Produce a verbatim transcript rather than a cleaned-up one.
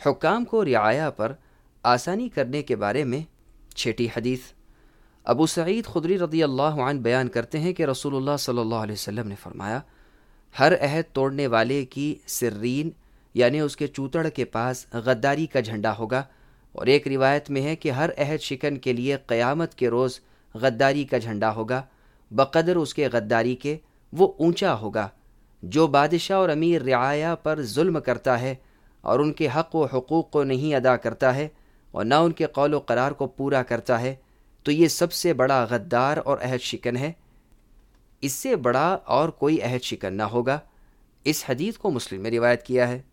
हुक्काम को रिआया पर आसानी करने के बारे में छठी हदीस। अबू सईद खुदरी रज़ियल्लाहु अन्हु बयान करते हैं कि रसूलुल्लाह सल्लल्लाहु अलैहि वसल्लम ने फरमाया, हर अहद तोड़ने वाले की सिर्रीन यानी उसके चूतड़ के पास गद्दारी का झंडा होगा। और एक रिवायत में है कि हर अहद शिकन के लिए क़यामत के रोज़ गद्दारी का झंडा होगा, बक़दर उसके गद्दारी के वो ऊंचा होगा। जो बादशाह और अमीर रिआया पर जुल्म करता है और उनके हक़ व हुकूक़ को नहीं अदा करता है और न उनके कौल व करार को पूरा करता है, तो ये सबसे बड़ा गद्दार और अहद शिकन है। इससे बड़ा और कोई अहद शिकन ना होगा। इस हदीस को मुस्लिम में रिवायत किया है।